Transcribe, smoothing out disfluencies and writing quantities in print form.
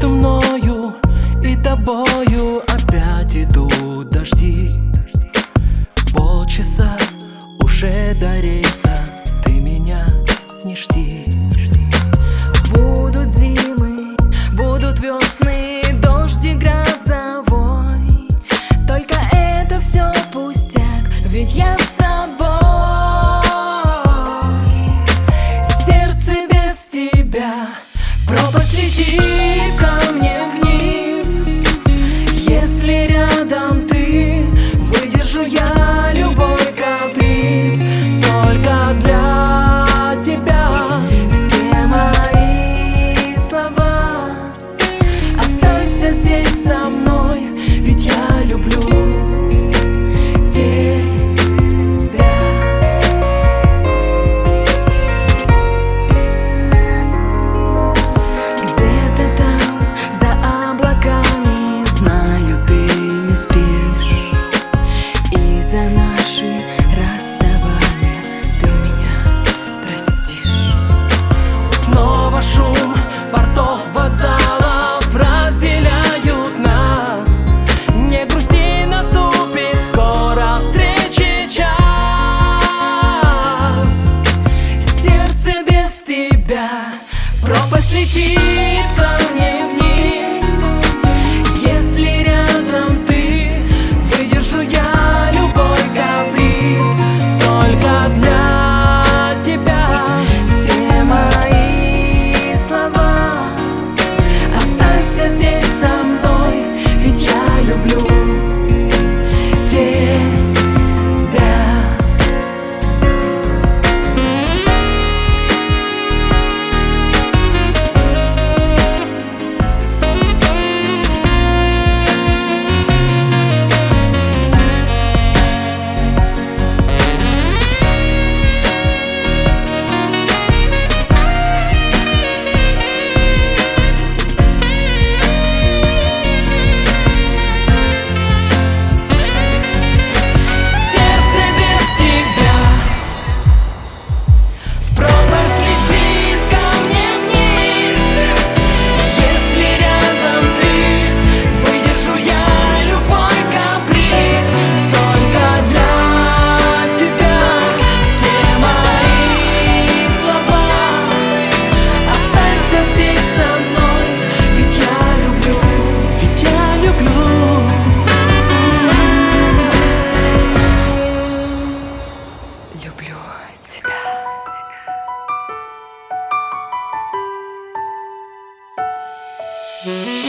Между мною и тобою опять идут дожди. Полчаса уже до рейса, ты меня не жди. Будут зимы, будут весны, дождь и грозовой. Только это все пустяк, ведь я с тобой. Сердце без тебя в пропасть летит ко мне вниз. Если рядом ты, выдержу я любой каприз. Только для тебя все мои слова. Останься здесь со мной, ведь я люблю тебя. Где-то там за облаками, знаю, ты не спишь. И за наши расставания ты меня простишь. Снова шум портов, вокзалов разделяют нас. Не грусти, наступит скоро встречи час. Сердце без тебя в пропасть летит ко мне вниз. Если рядом ты, выдержу я любой каприз. Только для тебя Все мои слова. Останься здесь со мной, ведь я люблю тебя. Сердце без тебя в пропасть летит ко мне вниз. Если рядом ты, выдержу я любой каприз. Только для тебя все мои слова. Останься здесь со мной, ведь я люблю. ведь я люблю. Люблю тебя. Mm-hmm.